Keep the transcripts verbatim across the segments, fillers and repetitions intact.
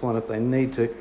this one if they need to.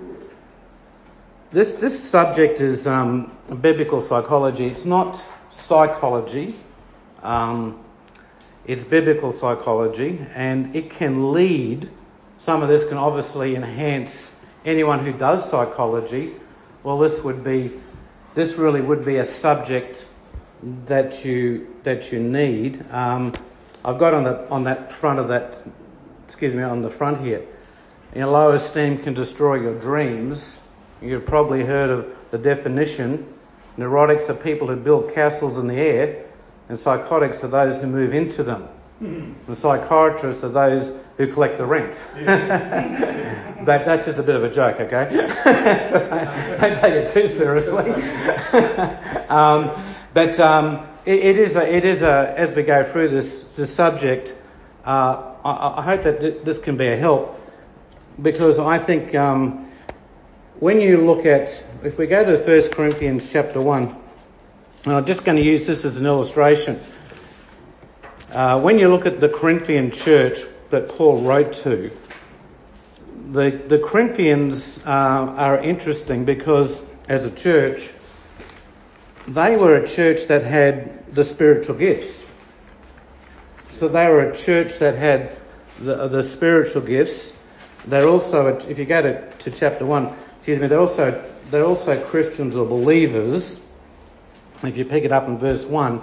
This this subject is um, biblical psychology. It's not psychology. Um, it's biblical psychology, and it can lead. Some of this can obviously enhance anyone who does psychology. Well, this would be, this really would be a subject that you that you need. Um, I've got on the on that front of that, excuse me, on the front here. You know, low esteem can destroy your dreams. You've probably heard of the definition. Neurotics are people who build castles in the air, and psychotics are those who move into them. Mm. And psychiatrists are those who collect the rent. Yeah. But that's just a bit of a joke, okay? So don't, don't take it too seriously. um, but um, it, it is a, it is a, as we go through this, this subject, uh, I, I hope that th- this can be a help, because I think um, when you look at, if we go to First Corinthians chapter one, and I'm just going to use this as an illustration. Uh, when you look at the Corinthian church that Paul wrote to, the, the Corinthians uh, are interesting because as a church, they were a church that had the spiritual gifts. So they were a church that had the, the spiritual gifts. They're also, a, if you go to, to chapter one, excuse me, they're also they're also Christians or believers. If you pick it up in verse one.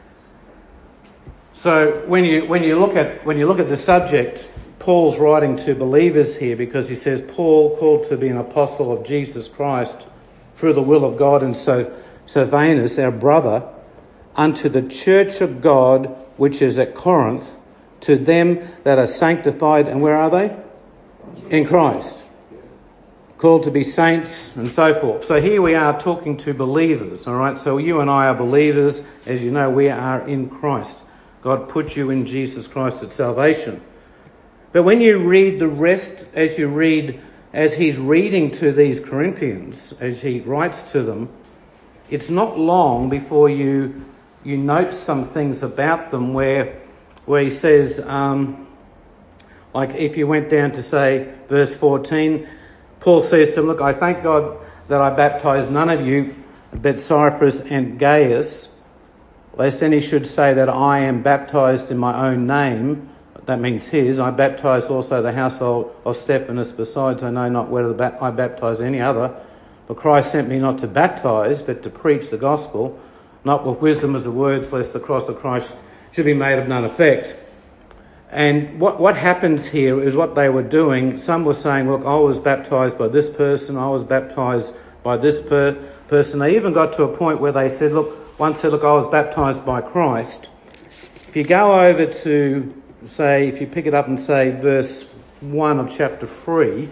So when you when you look at when you look at the subject, Paul's writing to believers here because he says, Paul, called to be an apostle of Jesus Christ through the will of God, and so Silvanus, our brother, unto the church of God which is at Corinth, to them that are sanctified, and where are they? In Christ. Called to be saints and so forth. So here we are talking to believers, all right? So you and I are believers. As you know, we are in Christ. God put you in Jesus Christ at salvation. But when you read the rest, as you read, as he's reading to these Corinthians, as he writes to them, it's not long before you you note some things about them where where he says, um, like if you went down to say verse fourteen, Paul says to them, look, I thank God that I baptized none of you but Cyprus and Gaius, lest any should say that I am baptized in my own name. That means his. I baptized also the household of Stephanus. Besides, I know not whether I baptize any other. For Christ sent me not to baptize, but to preach the gospel, not with wisdom as of words, lest the cross of Christ should be made of none effect. And what, what happens here is what they were doing. Some were saying, look, I was baptized by this person, I was baptized by this per- person. They even got to a point where they said, look, one said, look, I was baptized by Christ. If you go over to, say, if you pick it up and say verse one of chapter three,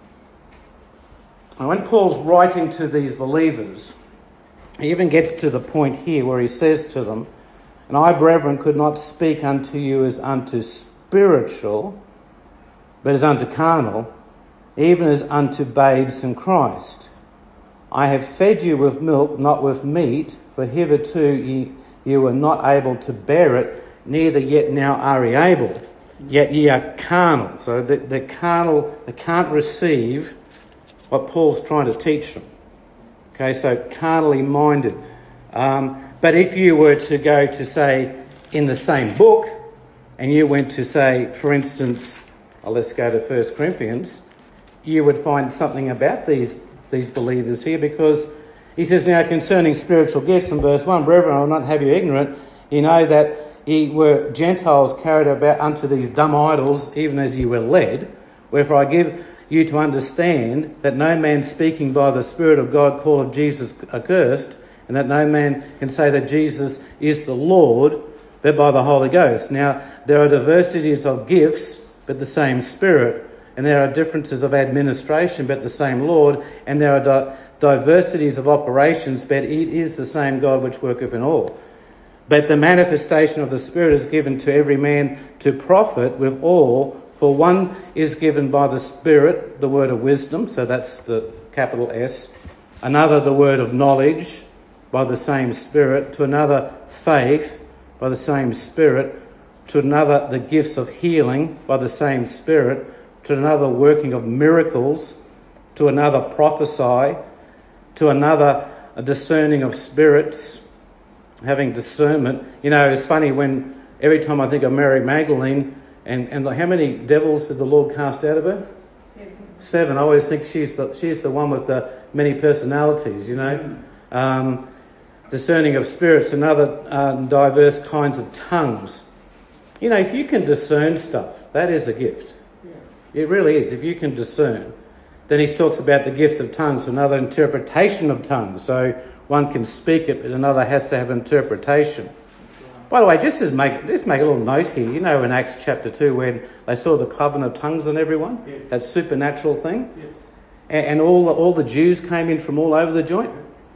and when Paul's writing to these believers, he even gets to the point here where he says to them, and I, brethren, could not speak unto you as unto spiritual, but as unto carnal, even as unto babes in Christ. I have fed you with milk, not with meat, for hitherto ye, ye were not able to bear it, neither yet now are ye able. Yet ye are carnal. So the, the carnal, they can't receive what Paul's trying to teach them. Okay, so carnally minded. Um, but if you were to go to, say, in the same book, and you went to, say, for instance, oh, let's go to First Corinthians, you would find something about these, these believers here, because he says, now concerning spiritual gifts in verse one, brethren, I will not have you ignorant. You know that ye were Gentiles carried about unto these dumb idols, even as ye were led. Wherefore I give you to understand that no man speaking by the Spirit of God calleth Jesus accursed, and that no man can say that Jesus is the Lord, but by the Holy Ghost. Now, there are diversities of gifts, but the same Spirit. And there are differences of administration, but the same Lord. And there are di- diversities of operations, but it is the same God which worketh in all. But the manifestation of the Spirit is given to every man to profit with all. For one is given by the Spirit the word of wisdom, so that's the capital S. Another the word of knowledge by the same Spirit. To another faith by the same Spirit. To another the gifts of healing by the same Spirit. to another working of miracles, to another prophesy, to another a discerning of spirits, having discernment. You know, it's funny when every time I think of Mary Magdalene, and, and how many devils did the Lord cast out of her? Seven. Seven. I always think she's the, she's the one with the many personalities, you know. Um, discerning of spirits and other um, diverse kinds of tongues. You know, if you can discern stuff, that is a gift. Yeah. It really is. If you can discern. Then he talks about the gifts of tongues, another interpretation of tongues. So one can speak it, but another has to have interpretation. By the way, just as make just make a little note here. You know, in Acts chapter two, when they saw the cloven of tongues on everyone, yes. That supernatural thing, yes. and, and all the, all the Jews came in from all over the joint.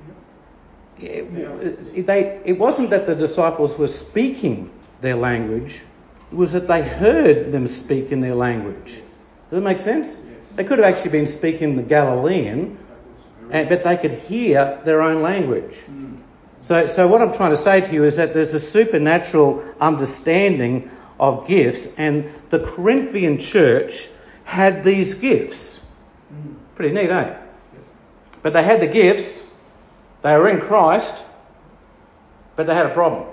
It, it, they, it wasn't that the disciples were speaking their language; it was that they heard them speak in their language. Does that make sense? Yes. They could have actually been speaking the Galilean, and, but they could hear their own language. Mm. So, so what I'm trying to say to you is that there's a supernatural understanding of gifts, and the Corinthian church had these gifts. Pretty neat, eh? But they had the gifts, they were in Christ, but they had a problem.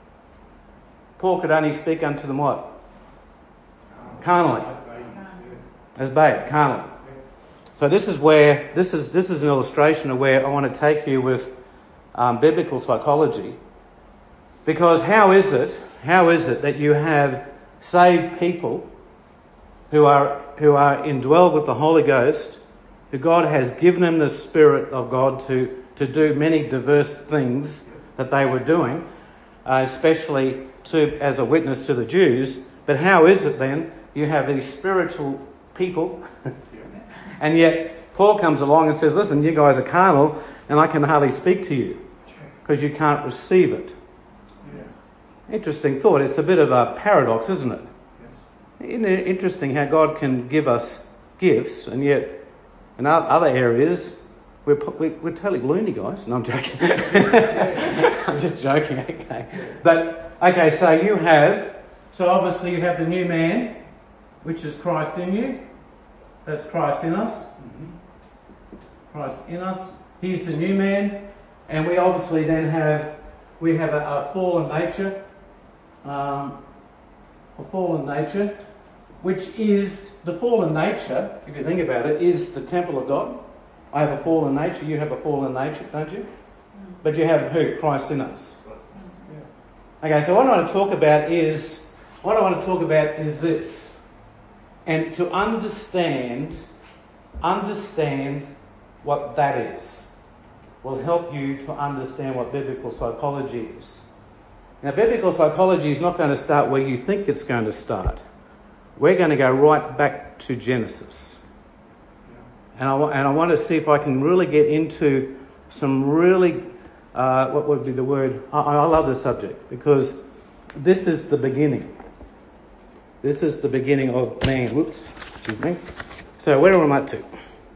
Paul could only speak unto them what? Carnally. As babe, carnally. So this is where, this is this is an illustration of where I want to take you with Um, biblical psychology, because how is it how is it that you have saved people who are who are indwelled with the Holy Ghost, who God has given them the Spirit of God to to do many diverse things that they were doing, uh, especially to as a witness to the Jews. But how is it then you have these spiritual people and yet Paul comes along and says, listen, you guys are carnal and I can hardly speak to you because you can't receive it. Yeah. Interesting thought. It's a bit of a paradox, isn't it? Yes. Isn't it interesting how God can give us gifts and yet in other areas we're, we're totally loony, guys. No, I'm joking. I'm just joking, okay. But, okay, so you have, so obviously you have the new man, which is Christ in you. That's Christ in us. Mm-hmm. Christ in us. He's the new man, and we obviously then have we have a, a fallen nature, um, a fallen nature, which is the fallen nature. If you think about it, is the temple of God. I have a fallen nature. You have a fallen nature, don't you? But you have who? Christ in us. Okay, so what I want to talk about is what I want to talk about is this, and to understand, understand. What that is will help you to understand what biblical psychology is. Now, biblical psychology is not going to start where you think it's going to start. We're going to go right back to Genesis. And I, and I want to see if I can really get into some really, uh, what would be the word? I, I love this subject because this is the beginning. This is the beginning of man. Whoops, excuse me. So where am I up to?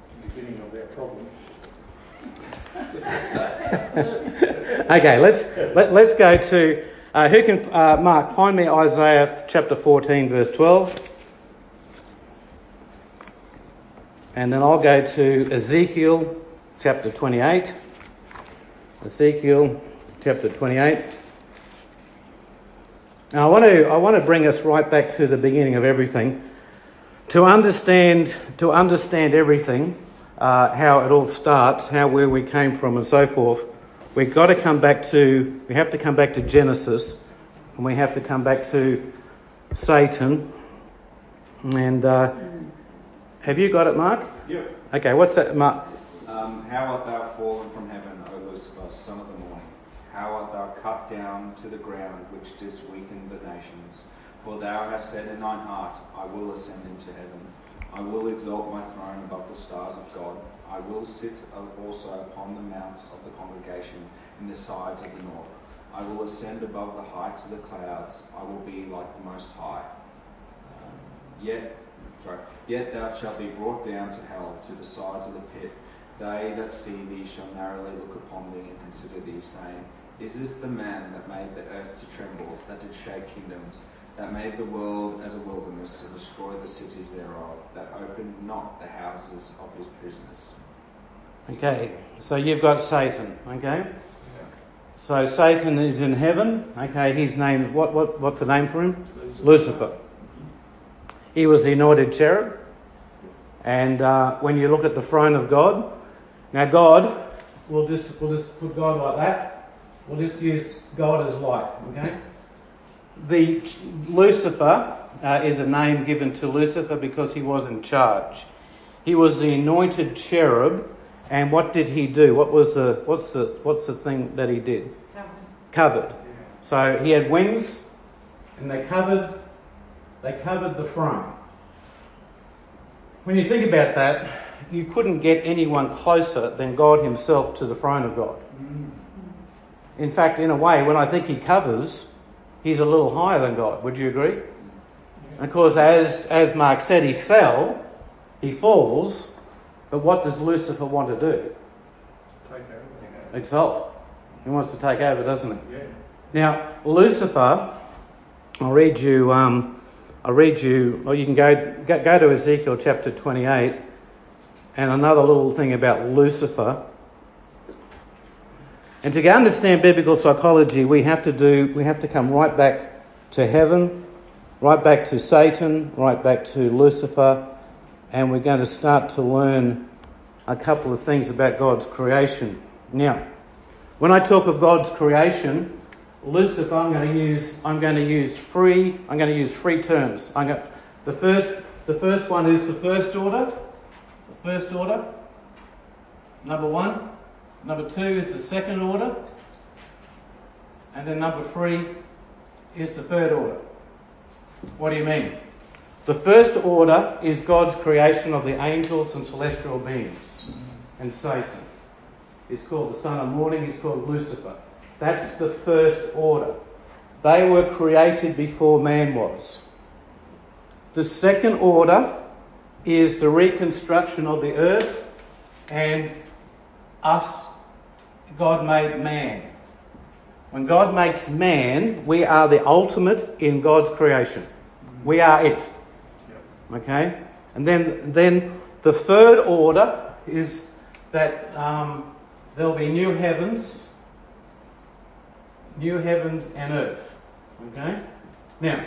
Okay, let's let, let's go to uh, who can uh, Mark find me Isaiah chapter fourteen verse twelve, and then I'll go to Ezekiel chapter twenty-eight. Ezekiel chapter twenty-eight. Now I want to I want to bring us right back to the beginning of everything, to understand to understand everything. Uh, how it all starts, how where we came from, and so forth. We've got to come back to. We have to come back to Genesis, and we have to come back to Satan. And uh, have you got it, Mark? Yep. Okay. What's that, Mark? Um, how art thou fallen from heaven, O Lucifer, son of the morning? How art thou cut down to the ground, which didst weaken the nations? For thou hast said in thine heart, I will ascend into heaven. I will exalt my throne above the stars of God. I will sit also upon the mounts of the congregation in the sides of the north. I will ascend above the heights of the clouds. I will be like the Most High. Um, yet, sorry, yet thou shalt be brought down to hell, to the sides of the pit. They that see thee shall narrowly look upon thee and consider thee, saying, Is this the man that made the earth to tremble, that did shake kingdoms? that made the world as a wilderness to destroy the cities thereof, that opened not the houses of his prisoners. Okay, so you've got Satan, okay? So Satan is in heaven, okay, his name, what, what what's the name for him? Lucifer. He was the anointed cherub. And uh, when you look at the throne of God, now God, we'll just, we'll just put God like that. We'll just use God as light, okay? The Lucifer uh, is a name given to Lucifer because he was in charge. He was the anointed cherub, and what did he do? What was the what's the what's the thing that he did? Covered. Covered. So he had wings, and they covered they covered the throne. When you think about that, you couldn't get anyone closer than God himself to the throne of God. In fact, in a way, when I think he covers, he's a little higher than God. Would you agree? And of course, as, as Mark said, he fell, he falls, but what does Lucifer want to do? Take over. Exalt. He wants to take over, doesn't he? Yeah. Now, Lucifer, I'll read you, um, I'll read you, or you can go, go, go to Ezekiel chapter twenty-eight, and another little thing about Lucifer. And to understand biblical psychology, we have to do, we have to come right back to heaven, right back to Satan, right back to Lucifer, and we're going to start to learn a couple of things about God's creation. Now, when I talk of God's creation, Lucifer, I'm going to use, I'm going to use three, I'm going to use three terms. I'm going, the first, the first one is the first order, the first order, number one. Number two is the second order. And then number three is the third order. What do you mean? The first order is God's creation of the angels and celestial beings. And Satan. It's called the son of morning. It's called Lucifer. That's the first order. They were created before man was. The second order is the reconstruction of the earth and us. God made man. When God makes man, we are the ultimate in God's creation. We are it. Okay? And then, then the third order is that um, there'll be new heavens, new heavens and earth. Okay? Now,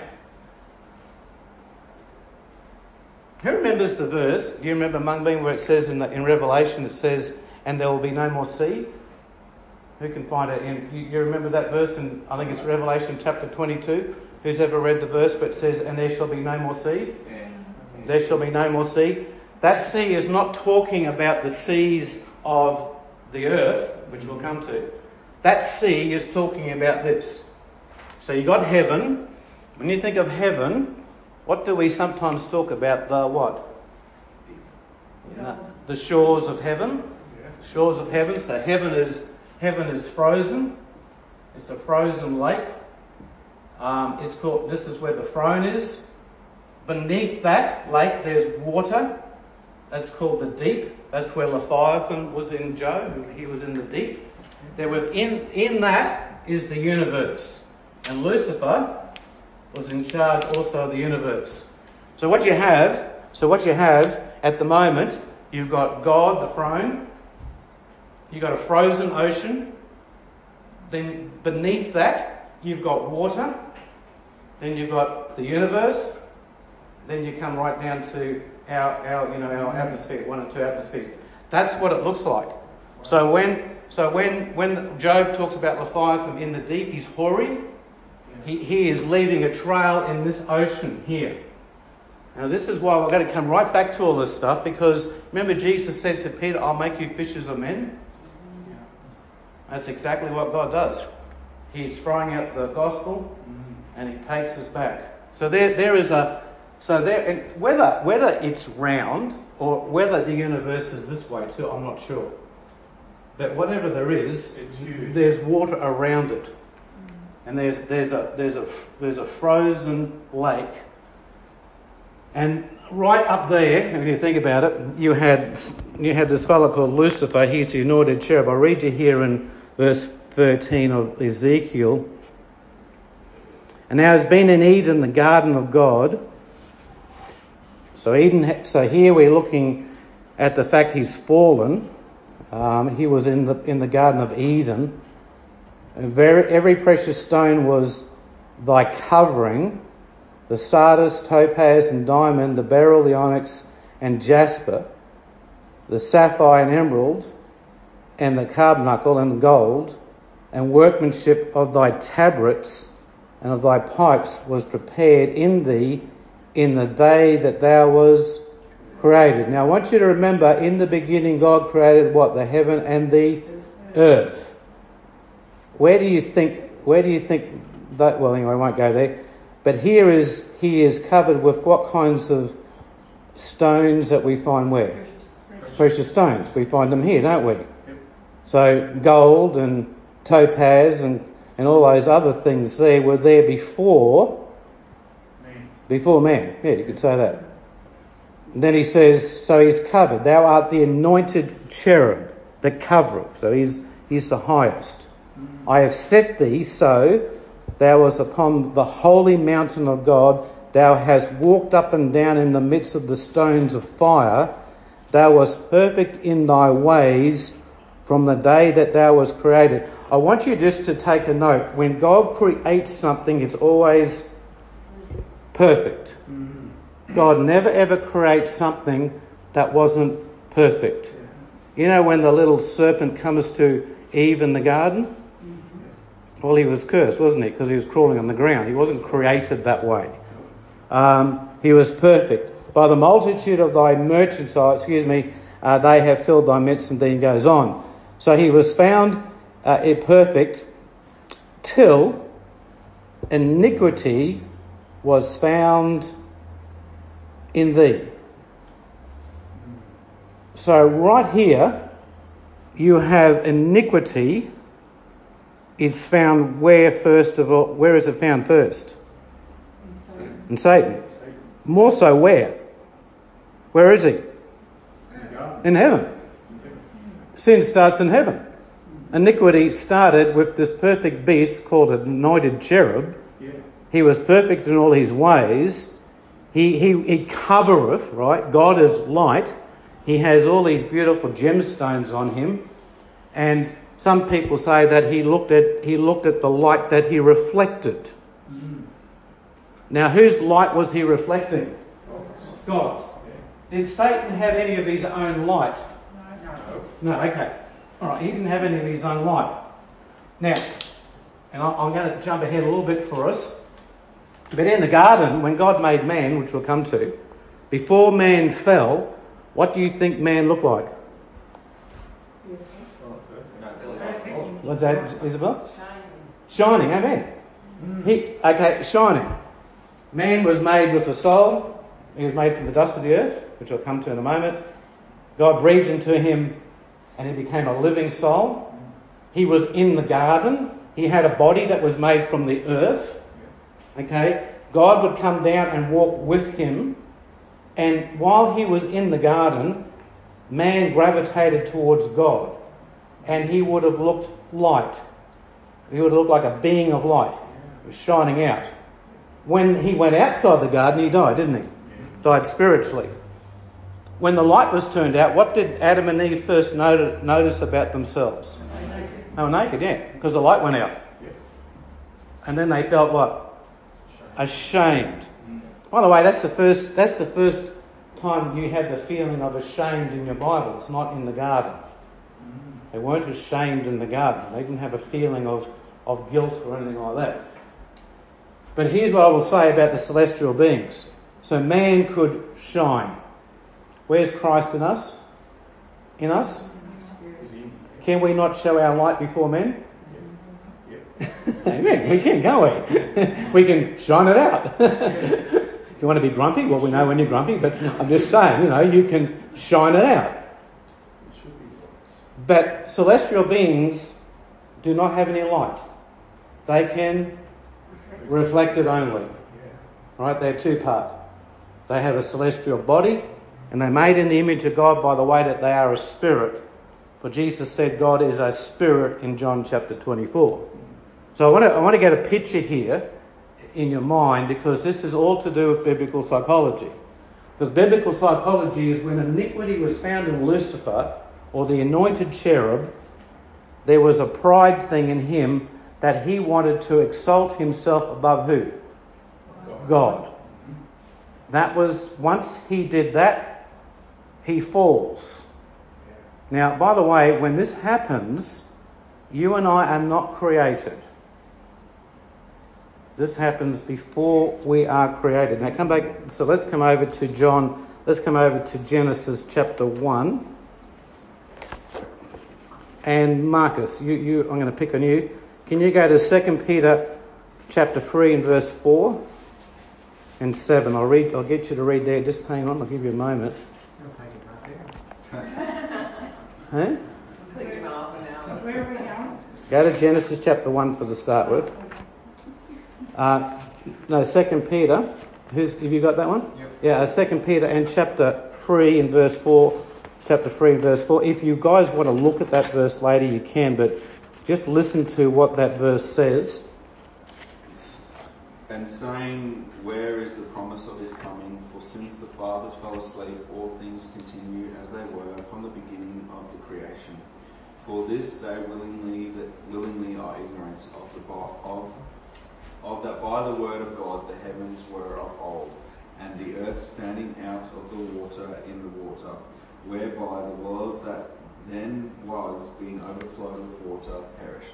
who remembers the verse? Do you remember Mungbean where it says in, the, in Revelation, it says, and there will be no more sea? Who can find it? In, you, you remember that verse in, I think it's Revelation chapter twenty-two? Who's ever read the verse where it says, and there shall be no more sea? Yeah. There shall be no more sea. That sea is not talking about the seas of the earth, which we'll come to. That sea is talking about this. So you got heaven. When you think of heaven, what do we sometimes talk about? The what? No, the shores of heaven. Shores of heaven. So heaven is heaven is frozen. It's a frozen lake. Um, it's called. This is where the throne is. Beneath that lake, there's water. That's called the deep. That's where Leviathan was in Job. He was in the deep. There within in that is the universe, and Lucifer was in charge also of the universe. So what you have, so what you have at the moment, you've got God, the throne. You've got a frozen ocean. Then beneath that, you've got water. Then you've got the universe. Then you come right down to our, our, you know, our atmosphere, one or two atmospheres. That's what it looks like. So when, so when, when Job talks about Leviathan in the deep, he's hoary. He, he is leaving a trail in this ocean here. Now this is why we're going to come right back to all this stuff, because remember Jesus said to Peter, I'll make you fishers of men. That's exactly what God does. He's throwing out the gospel and he takes us back. So there, there is a, so there, and whether, whether it's round or whether the universe is this way too, I'm not sure. But whatever there is, there's water around it. And there's, there's a, there's a, there's a frozen lake. And right up there, if you think about it, you had, you had this fellow called Lucifer. He's the anointed cherub. I'll read you here in verse thirteen of Ezekiel. And now has been in Eden, the garden of God. So Eden. So here we're looking at the fact he's fallen. Um, he was in the in the Garden of Eden. And very, every precious stone was thy covering: the sardius, topaz, and diamond, the beryl, the onyx, and jasper, the sapphire and emerald, and the carbuncle and gold, and workmanship of thy tabrets and of thy pipes was prepared in thee in the day that thou was created. Now I want you to remember, in the beginning God created what? The heaven and the earth. Where do you think, where do you think that, well anyway I won't go there, but here is, he is covered with what kinds of stones that we find where? Precious, Precious stones. We find them here, don't we? Yep. So gold and topaz and, and all those other things there were there before man. Before man. Yeah, you could say that. And then he says, so he's covered. Thou art the anointed cherub that covereth. So he's, he's the highest. Mm-hmm. I have set thee so thou was upon the holy mountain of God. Thou hast walked up and down in the midst of the stones of fire. Thou wast perfect in thy ways from the day that thou was created. I want you just to take a note. When God creates something, it's always perfect. Mm-hmm. God never ever creates something that wasn't perfect. You know when the little serpent comes to Eve in the garden? Well, he was cursed, wasn't he? Because he was crawling on the ground. He wasn't created that way. Um, he was perfect. By the multitude of thy merchants, oh, excuse me, uh, they have filled thy midst, and then goes on. So he was found uh, perfect till iniquity was found in thee. So right here, you have iniquity. It's found where first of all? Where is it found first? In Satan. In Satan. More so where? Where is he? In heaven. Sin starts in heaven. Iniquity started with this perfect beast called an anointed cherub. He was perfect in all his ways. He, he, he covereth, right? God is light. He has all these beautiful gemstones on him. And some people say that he looked at he looked at the light that he reflected. Mm-hmm. Now, whose light was he reflecting? God's. Did Satan have any of his own light? No. No, okay. All right, he didn't have any of his own light. Now, and I'm going to jump ahead a little bit for us. But in the garden, when God made man, which we'll come to, before man fell, what do you think man looked like? What's that, Isabel? Shining. Shining, amen. Mm. He, okay, shining. Man was made with a soul. He was made from the dust of the earth, which I'll come to in a moment. God breathed into him and he became a living soul. He was in the garden. He had a body that was made from the earth. Okay, God would come down and walk with him, and while he was in the garden, man gravitated towards God, and he would have looked light. He would have looked like a being of light. He was shining out. When he went outside the garden, he died, didn't he? Died spiritually. When the light was turned out, what did Adam and Eve first notice about themselves? They were naked, yeah, because the light went out. And then they felt what? Ashamed. By the way, that's the first that's the first time you had the feeling of ashamed in your Bible. It's not in the garden. They weren't ashamed in the garden. They didn't have a feeling of, of guilt or anything like that. But here's what I will say about the celestial beings. So man could shine. Where's Christ in us? In us? Can we not show our light before men? Amen. We can, can't we? We can shine it out. If you want to be grumpy, well, we know when you're grumpy, but I'm just saying, you know, you can shine it out. But celestial beings do not have any light. They can reflect it only. Right? They're two-part. They have a celestial body, and they're made in the image of God by the way that they are a spirit. For Jesus said God is a spirit in John chapter twenty-four. So I want to I want to get a picture here. in your mind, because this is all to do with biblical psychology. Because biblical psychology is when iniquity was found in Lucifer, or the anointed cherub, there was a pride thing in him that he wanted to exalt himself above who? God. That was, once he did that, he falls. Now, by the way, when this happens, you and I are not created. This happens before we are created. Now come back, so let's come over to John, let's come over to Genesis chapter one. And Marcus, you, you, I'm going to pick on you. Can you go to Second Peter chapter three and verse four and seven? I'll read. I'll get you to read there. Just hang on, I'll give you a moment. I'll take it right there. Huh? Click him off an hour. Where are we going? Go to Genesis chapter one for the start with. Uh, no, Second Peter. Who's, have you got that one? Yep. Yeah, Second Peter and chapter three and verse four. Chapter three and verse four. If you guys want to look at that verse later, you can, but just listen to what that verse says. And saying, where is the promise of his coming? For since the fathers fell asleep, all things continue as they were from the beginning of the creation. For this they willingly that willingly are ignorant of the of of that by the word of God the heavens were of old, and the earth standing out of the water in the water, whereby the world that then was, being overflowed with water, perished.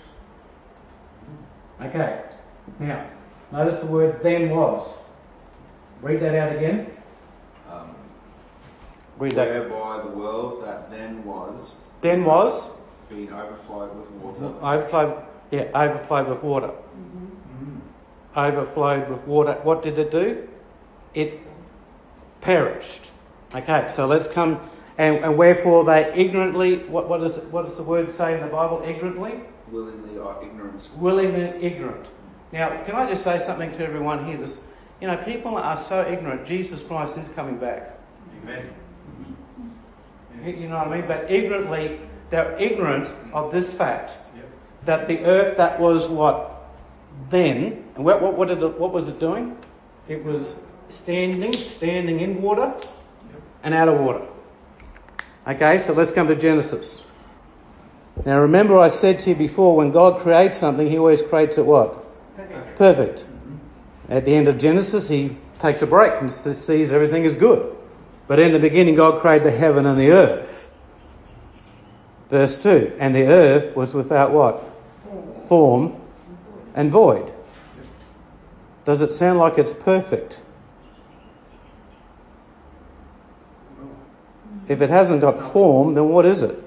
Okay. Now, notice the word then was. Read that out again. Um, Read that. whereby the world that then was, Then was. being overflowed with water. Overflowed. Yeah, overflowed with water. Mm-hmm. Overflowed with water. What did it do? It perished. Okay, so let's come. And, and wherefore they ignorantly, what, what, is, what does the word say in the Bible? Ignorantly? Willingly are ignorant. Willingly ignorant. Now, can I just say something to everyone here? This, you know, people are so ignorant. Jesus Christ is coming back. Amen. You know what I mean? But ignorantly, they're ignorant of this fact. Yep. That the earth that was what? Then, and what, what, what, did it, what was it doing? It was standing, standing in water Yep. and out of water. Okay, so let's come to Genesis. Now remember I said to you before, when God creates something, he always creates it what? Perfect. Perfect. Mm-hmm. At the end of Genesis, he takes a break and sees everything is good. But in the beginning, God created the heaven and the earth. Verse two, and the earth was without what? Form and void. Does it sound like it's perfect? If it hasn't got form, then what is it?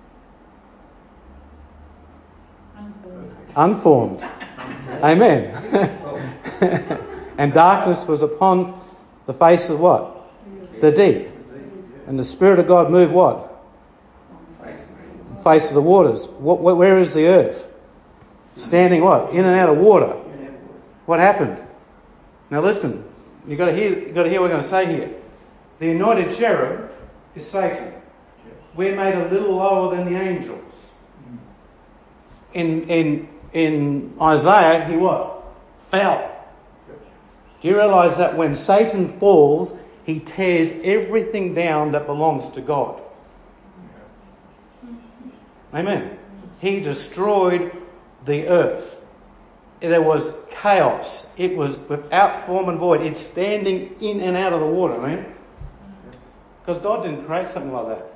Unformed. Amen. And darkness was upon the face of what? The deep. And the Spirit of God moved what? Face of the waters. What, where is the earth? Standing what? In and out of water. What happened? Now listen, you've got to hear, you've got to hear what we're going to say here. The anointed cherub is Satan. We're made a little lower than the angels. In in in Isaiah, he what? Fell. Do you realise that when Satan falls, he tears everything down that belongs to God? Amen. He destroyed the earth. There was chaos. It was without form and void. It's standing in and out of the water, man. Because God didn't create something like that.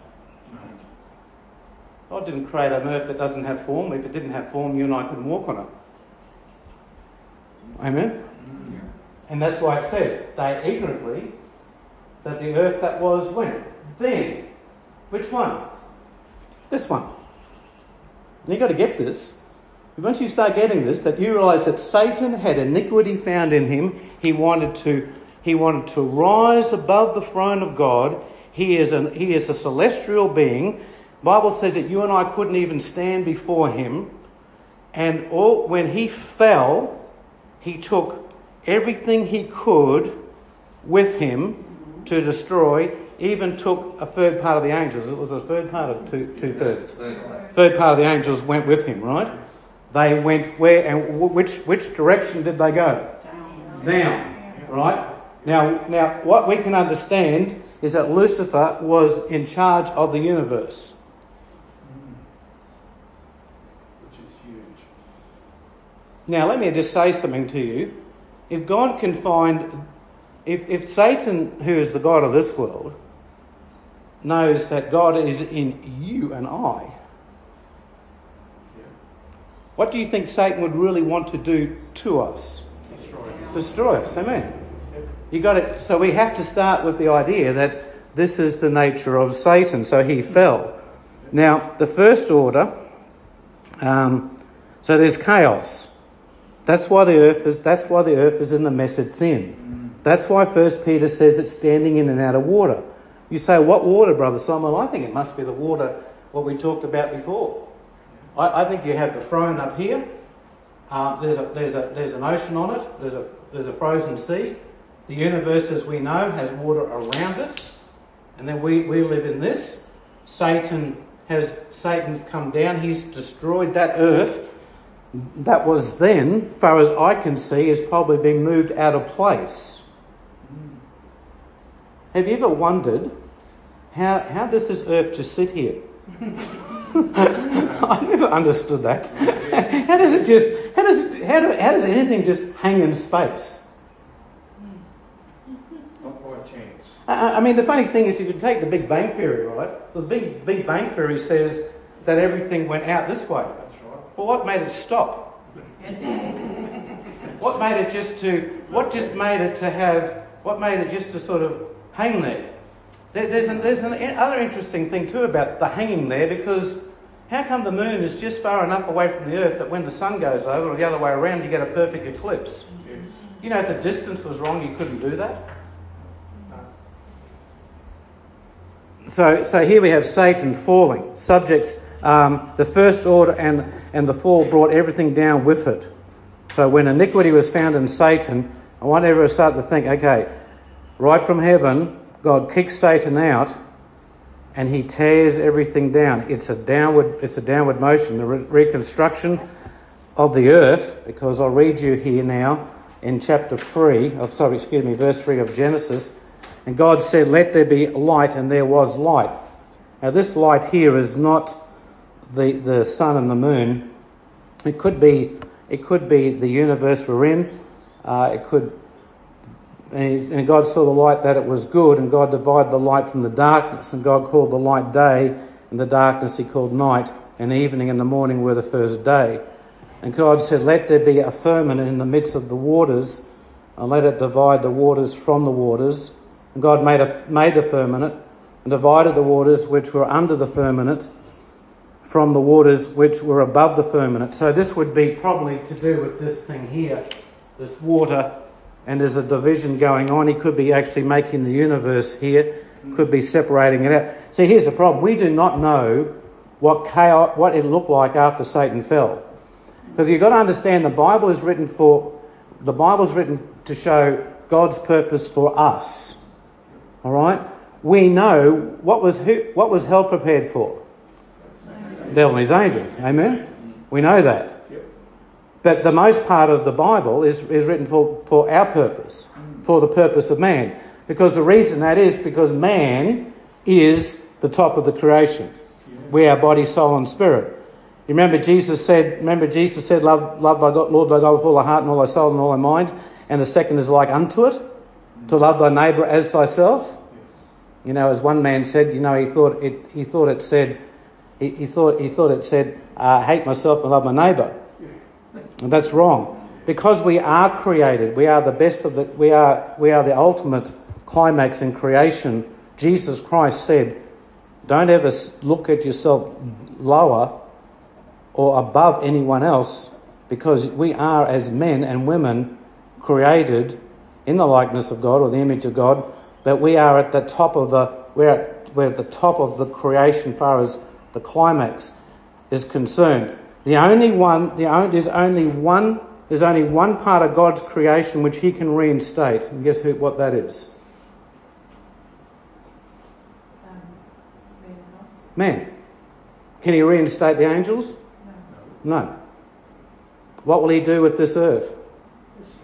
God didn't create an earth that doesn't have form. If it didn't have form, you and I couldn't walk on it. Amen? And that's why it says, they ignorantly, that the earth that was when? Then. Which one? This one. And you've got to get this. Once you start getting this, that you realise that Satan had iniquity found in him. He wanted to, he wanted to rise above the throne of God. He is a, he is a celestial being. The Bible says that you and I couldn't even stand before him. And all, when he fell, he took everything he could with him to destroy, even took a third part of the angels. It was a third part of two, two thirds. Third part of the angels went with him, right? They went where and which which direction did they go? Down. Right? Now, now, what we can understand is that Lucifer was in charge of the universe. Which is huge. Now, let me just say something to you. If God can find, if, if Satan, who is the God of this world, knows that God is in you and I, Yeah. what do you think Satan would really want to do to us? Destroy. Destroy us, amen. You got it. So we have to start with the idea that this is the nature of Satan. So he fell. Now, the first order, um, so there's chaos. That's why the earth is. That's why the earth is in the mess it's in. That's why First Peter says it's standing in and out of water. You say, what water, Brother Simon? I think it must be the water what we talked about before. I, I think you have the throne up here. Um, there's a there's a there's an ocean on it. There's a there's a frozen sea. The universe, as we know, has water around it, and then we, we live in this. Satan has Satan's come down. He's destroyed that earth. That was then, as far as I can see, is probably been moved out of place. Have you ever wondered how how does this earth just sit here? I never understood that. How does it just? How does it, how, do, how does anything just hang in space? I, I mean, the funny thing is, if you take the Big Bang Theory, right? The Big Big Bang Theory says that everything went out this way. That's right. But what made it stop? What made it just to? What just made it to have? What made it just to sort of hang there? there there's an, there's an other interesting thing too about the hanging there, because how come the moon is just far enough away from the Earth that when the sun goes over, or the other way around, you get a perfect eclipse? Yes. You know, if the distance was wrong, you couldn't do that. So, so here we have Satan falling. Subjects, um, the first order and, and the fall brought everything down with it. So when iniquity was found in Satan, I want everyone to start to think, okay, right from heaven, God kicks Satan out and he tears everything down. It's a downward, it's a downward motion, the re- reconstruction of the earth, because I'll read you here now in chapter three, of, sorry, excuse me, verse three of Genesis. And God said, let there be light, and there was light. Now this light here is not the, the sun and the moon. It could be it could be the universe we're in. Uh, it could, and God saw the light that it was good, and God divided the light from the darkness, and God called the light day, and the darkness he called night, and evening and the morning were the first day. And God said, let there be a firmament in the midst of the waters, and let it divide the waters from the waters. And God made, a, made the firmament and divided the waters which were under the firmament from the waters which were above the firmament. So this would be probably to do with this thing here, this water, and there's a division going on. He could be actually making the universe here, could be separating it out. See, here's the problem. We do not know what chaos, what it looked like after Satan fell. Because you've got to understand the Bible is written for, the Bible is written to show God's purpose for us. All right, we know what was who, what was hell prepared for. The devil and his angels. Amen. We know that. But the most part of the Bible is, is written for, for our purpose, for the purpose of man. Because the reason that is because man is the top of the creation. We are body, soul, and spirit. You remember Jesus said. Remember Jesus said, "Love, love thy God, Lord thy God with all thy heart and all thy soul and all thy mind." And the second is like unto it. To love thy neighbour as thyself. You know, as one man said, you know, he thought it. He thought it said, he, he thought he thought it said, uh, "Hate myself and love my neighbour," and that's wrong. Because we are created, we are the best of the. We are we are the ultimate climax in creation. Jesus Christ said, "Don't ever look at yourself lower or above anyone else, because we are as men and women created in the likeness of God or the image of God, but we are at the top of the we're at, we're at the top of the creation as far as the climax is concerned. The only one, the only, there's only one, there's only one part of God's creation which He can reinstate, and guess who, what that is? Um, Man. Can He reinstate the angels? no. No. What will He do with this earth?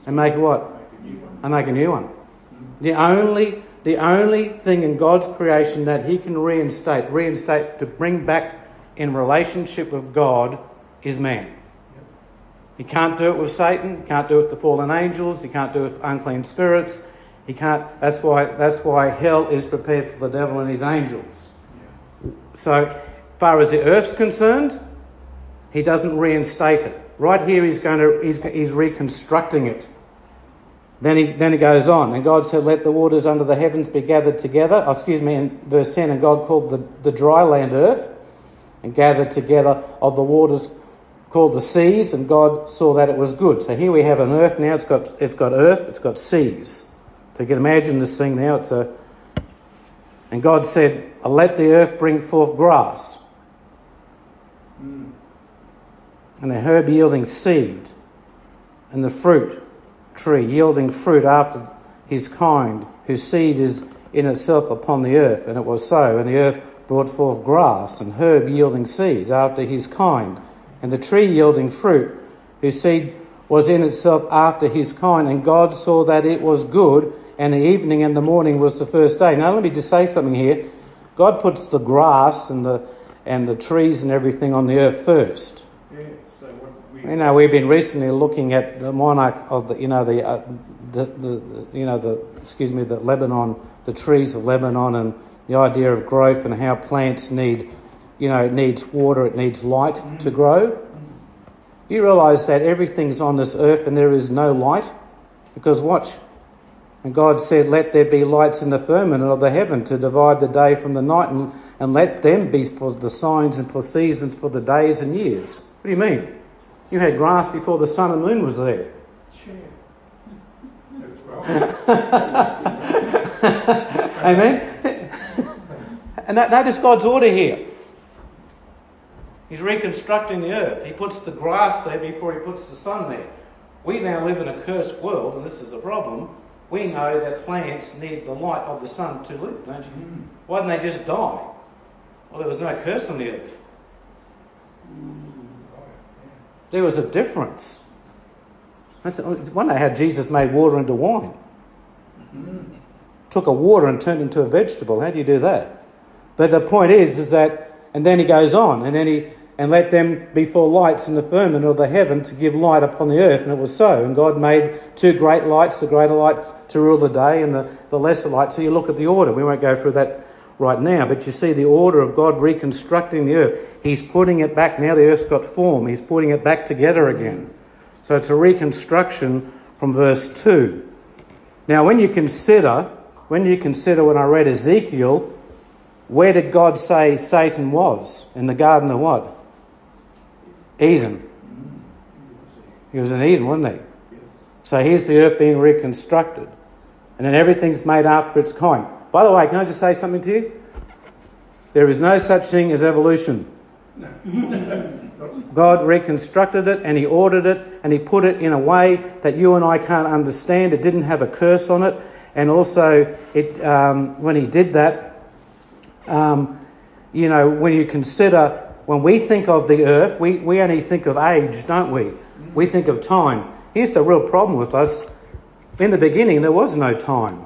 And make a what? Make a new one. And make a new one. The only, the only thing in God's creation that he can reinstate, reinstate to bring back in relationship with God is man. He can't do it with Satan. He can't do it with the fallen angels. He can't do it with unclean spirits. He can't. That's why. That's why hell is prepared for the devil and his angels. So, as far as the earth's concerned, he doesn't reinstate it. Right here, he's going to. He's, he's reconstructing it. Then he then he goes on, and God said, "Let the waters under the heavens be gathered together." Oh, excuse me, in verse ten, and God called the, the dry land earth, and gathered together of the waters called the seas, and God saw that it was good. So here we have an earth now. It's got it's got earth. It's got seas. So you can imagine this thing now. It's a and God said, "Let the earth bring forth grass, Mm. and the herb yielding seed, and the fruit tree yielding fruit after his kind, whose seed is in itself upon the earth." And it was so. And the earth brought forth grass, and herb yielding seed after his kind, and the tree yielding fruit, whose seed was in itself after his kind. And God saw that it was good, and the evening and the morning was the first day. Now let me just say something here. God puts the grass and the and the trees and everything on the earth first. Yeah, so what we... You know, we've been recently looking at the monarch of the, you know, the, uh, the, the, you know, the, excuse me, the Lebanon, the trees of Lebanon, and the idea of growth and how plants need, you know, it needs water, it needs light mm-hmm. to grow. Mm-hmm. You realise that everything's on this earth and there is no light? Because watch. And God said, "Let there be lights in the firmament of the heaven to divide the day from the night, and, and let them be for the signs and for seasons, for the days and years." What do you mean? You had grass before the sun and moon was there. Sure. That's right. Amen? And that, that is God's order here. He's reconstructing the earth. He puts the grass there before he puts the sun there. We now live in a cursed world, and this is the problem. We know that plants need the light of the sun to live, don't you? Mm. Why didn't they just die? Well, there was no curse on the earth. There was a difference. That's, it's one day how Jesus made water into wine. Mm. Took a water and turned it into a vegetable. How do you do that? But the point is, is that, and then he goes on, and then he, and let them be for lights in the firmament of the heaven to give light upon the earth. And it was so. And God made two great lights, the greater light to rule the day and the, the lesser light. So you look at the order. We won't go through that right now, but you see the order of God reconstructing the earth. He's putting it back. Now the earth's got form. He's putting it back together again. So it's a reconstruction from verse two. Now when you consider, when you consider when I read Ezekiel, where did God say Satan was? In the garden of what? Eden. He was in Eden, wasn't he? So here's the earth being reconstructed. And then everything's made after its kind. By the way, can I just say something to you? There is no such thing as evolution. God reconstructed it and he ordered it and he put it in a way that you and I can't understand. It didn't have a curse on it. And also, it um, when he did that, um, you know, when you consider... When we think of the earth, we, we only think of age, don't we? We think of time. Here's the real problem with us. In the beginning, there was no time.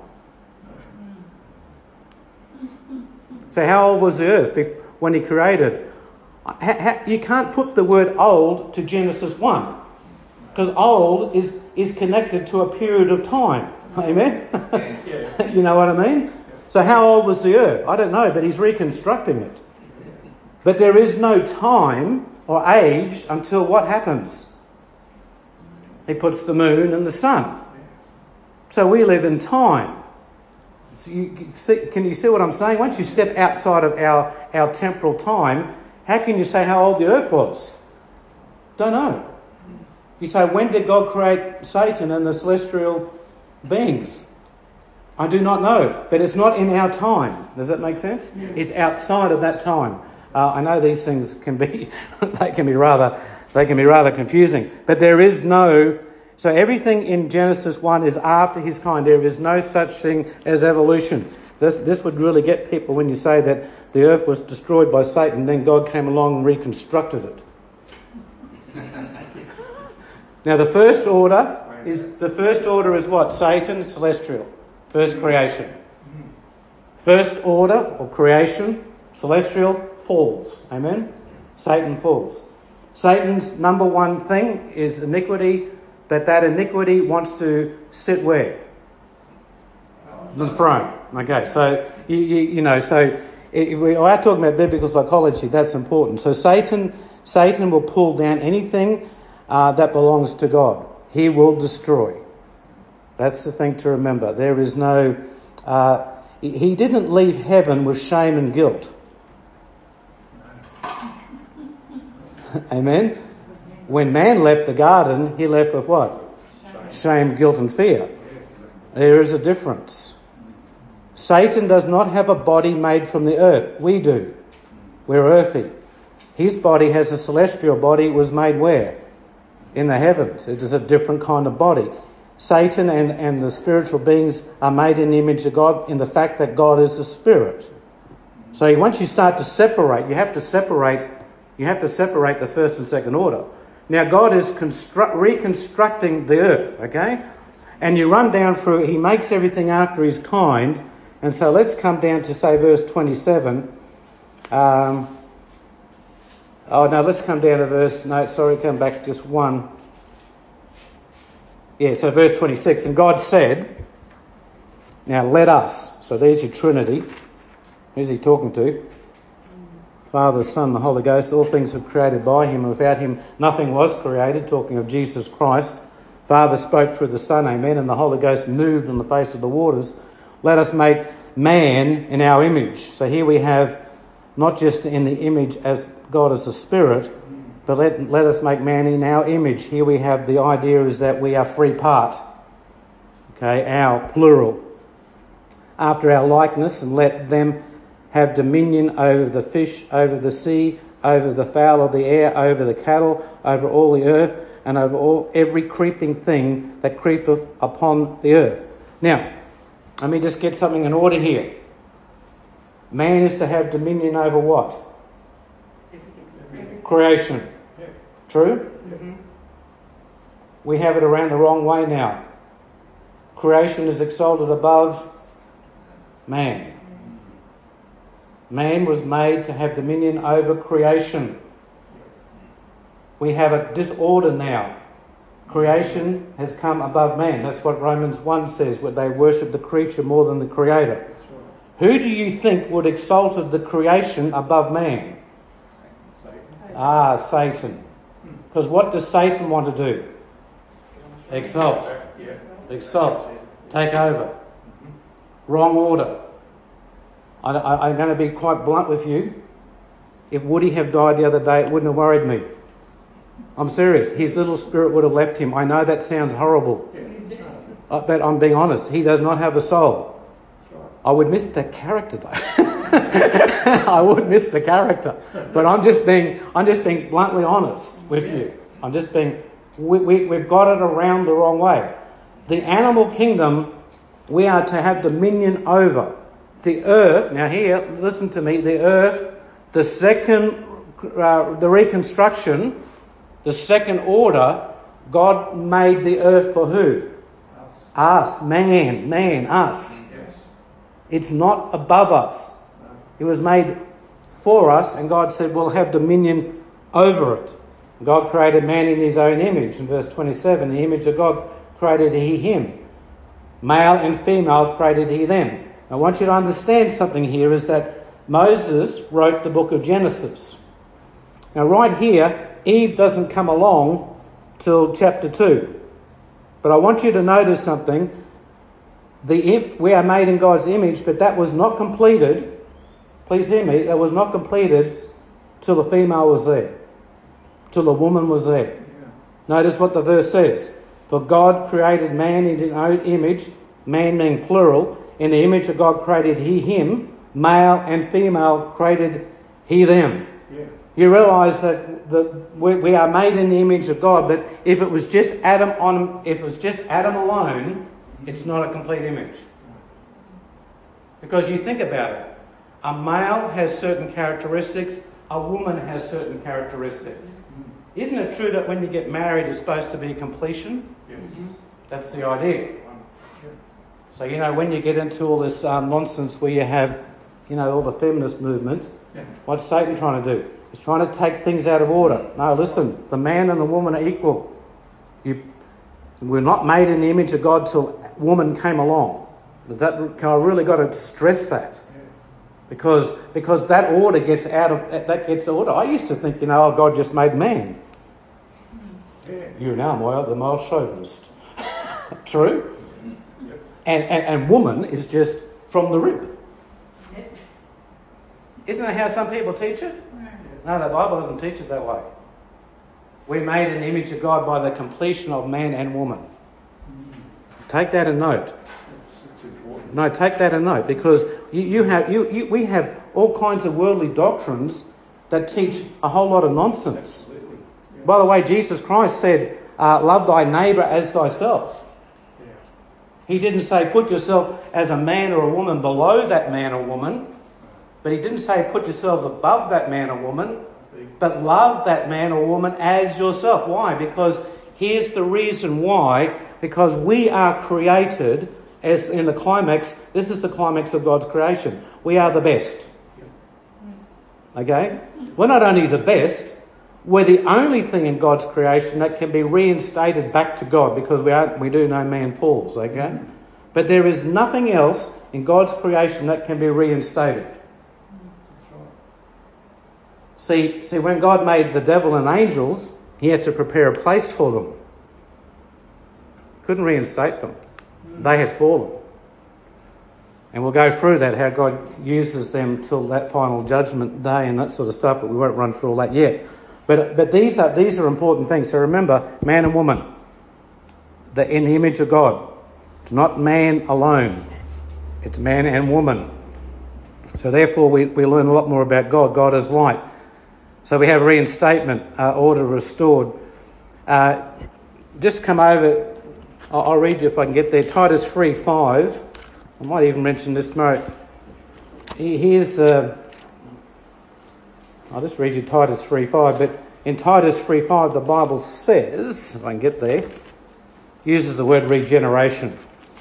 So how old was the earth when he created? You can't put the word old to Genesis one. Because old is, is connected to a period of time. Amen? You know what I mean? So how old was the earth? I don't know, but he's reconstructing it. But there is no time or age until what happens? He puts the moon and the sun. So we live in time. So you see, can you see what I'm saying? Once you step outside of our, our temporal time, how can you say how old the earth was? Don't know. You say, when did God create Satan and the celestial beings? I do not know, but it's not in our time. Does that make sense? Yeah. It's outside of that time. Uh, I know these things can be, they can be rather, they can be rather confusing. But there is no, so everything in Genesis one is after his kind. There is no such thing as evolution. This this would really get people when you say that the earth was destroyed by Satan, then God came along and reconstructed it. Now the first order, is the first order is what? Satan, celestial. First creation. First order or creation, celestial, falls. Amen? Satan falls. Satan's number one thing is iniquity, but that iniquity wants to sit where? The throne. Okay, so, you, you, you know, so if we are talking about biblical psychology, that's important. So Satan, Satan will pull down anything uh, that belongs to God. He will destroy. That's the thing to remember. There is no... Uh, he didn't leave heaven with shame and guilt. Amen? When man left the garden, he left with what? Shame, guilt and fear. There is a difference. Satan does not have a body made from the earth. We do. We're earthy. His body has a celestial body. It was made where? In the heavens. It is a different kind of body. Satan and, and the spiritual beings are made in the image of God in the fact that God is a spirit. So once you start to separate, you have to separate, you have to separate the first and second order. Now God is construct, reconstructing the earth, okay? And you run down through, he makes everything after his kind. And so let's come down to, say, verse twenty-seven. Um, oh, no, let's come down to verse... No, sorry, come back just one. Yeah, so verse twenty-six. And God said, now let us... So there's your Trinity. Who's he talking to? Father, Son, the Holy Ghost. All things were created by him. Without him, nothing was created. Talking of Jesus Christ. Father spoke through the Son, amen, and the Holy Ghost moved on the face of the waters. Let us make man in our image. So here we have not just in the image as God as a spirit, but let, let us make man in our image. Here we have the idea is that we are three part. Okay, our plural. After our likeness, and let them have dominion over the fish, over the sea, over the fowl of the air, over the cattle, over all the earth, and over all every creeping thing that creepeth upon the earth. Now, let me just get something in order here. Man is to have dominion over what? Everything. Creation. Yeah. True? Mm-hmm. We have it around the wrong way now. Creation is exalted above man. Man was made to have dominion over creation. We have a disorder now. Creation has come above man. That's what Romans one says, where they worship the creature more than the creator. Who do you think would exalted the creation above man? Satan. Ah, Satan. Because what does Satan want to do? Exalt. Exalt. Take over. Wrong order. I, I, I'm going to be quite blunt with you. If Woody had died the other day, it wouldn't have worried me. I'm serious. His little spirit would have left him. I know that sounds horrible. But I'm being honest. He does not have a soul. I would miss that character though. I would miss the character. But I'm just being I'm just being bluntly honest with you. I'm just being we, we, we've got it around the wrong way. The animal kingdom, we are to have dominion over. The earth, now here, listen to me, the earth, the second, uh, the reconstruction, the second order, God made the earth for who? Us. Us, man, man, us. Yes. It's not above us. No. It was made for us, and God said we'll have dominion over it. God created man in his own image. In verse twenty-seven, the image of God created he him. Male and female created he them. I want you to understand something here is that Moses wrote the book of Genesis. Now right here, Eve doesn't come along till chapter two. But I want you to notice something. The we are made in God's image, but that was not completed. Please hear me. That was not completed till the female was there. Till the woman was there. Yeah. Notice what the verse says. For God created man in his own image, man being plural. In the image of God created he him, male and female created he them. Yeah. You realise that the, we, we are made in the image of God, but if it was just Adam on, if it was just Adam alone, it's not a complete image. Because you think about it, a male has certain characteristics, a woman has certain characteristics. Isn't it true that when you get married, it's supposed to be completion? Yes. That's the idea. So, you know, when you get into all this um, nonsense where you have, you know, all the feminist movement, what's Satan trying to do? He's trying to take things out of order. No, listen, the man and the woman are equal. You, we're not made in the image of God till woman came along. That, I really got to stress that. Because because that order gets out of, that gets order. I used to think, you know, oh, God just made man. You're now my, the male chauvinist. True? And, and and woman is just from the rib. Isn't that how some people teach it? No, the Bible doesn't teach it that way. We're made in the image of God by the completion of man and woman. Take that in note. No, take that in note, because you, you have you, you we have all kinds of worldly doctrines that teach a whole lot of nonsense. By the way, Jesus Christ said, uh, "Love thy neighbour as thyself." He didn't say put yourself as a man or a woman below that man or woman. But he didn't say put yourselves above that man or woman. But love that man or woman as yourself. Why? Because here's the reason why. Because we are created, as in the climax, this is the climax of God's creation. We are the best. Okay? We're not only the best, we're the only thing in God's creation that can be reinstated back to God, because we are, we do know man falls, okay? But there is nothing else in God's creation that can be reinstated. See, see, when God made the devil and angels, he had to prepare a place for them. Couldn't reinstate them. They had fallen. And we'll go through that, how God uses them till that final judgment day and that sort of stuff, but we won't run through all that yet. But but these are these are important things. So remember, man and woman, the in the image of God. It's not man alone. It's man and woman. So therefore we, we learn a lot more about God. God is light. So we have reinstatement, uh, order restored. Uh, just come over, I'll, I'll read you if I can get there. Titus three five. I might even mention this tomorrow. Here's... Uh, I'll just read you Titus three five, but in Titus three five the Bible says, if I can get there, uses the word regeneration.